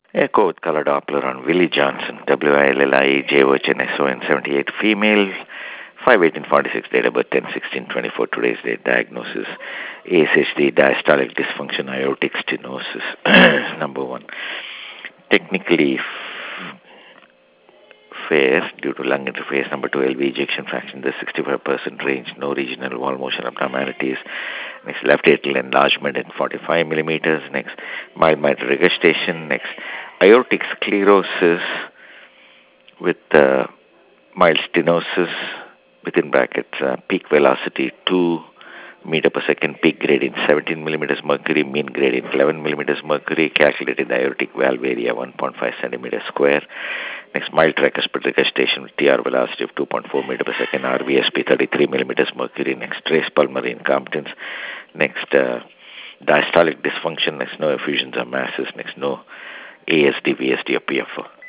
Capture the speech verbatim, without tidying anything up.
Echo with color Doppler on Willie Johnson, W I L L I E J O H N S O N seventy-eight, female, five eighteen forty-six, date of birth ten sixteen twenty-four, today's date, diagnosis, A S H D, diastolic dysfunction, aortic stenosis, number one. Technically fair due to lung interface. Number two, L V ejection fraction, the sixty-five percent range, no regional wall motion abnormalities. Next, left atrial enlargement at forty-five millimeters. Next, mild mitral regurgitation. Next, aortic sclerosis with uh, mild stenosis, within brackets, uh, peak velocity two meter per second, peak gradient seventeen millimeters mercury, mean gradient eleven millimeters mercury, calculated the aortic valve area one point five centimeters square. Next, mild tricuspid regurgitation with T R velocity of two point four meter per second, R V S P thirty-three millimeters mercury. Next, trace pulmonary incompetence. Next, uh, diastolic dysfunction. Next, no effusions or masses. Next, no A S D, V S D or P F O.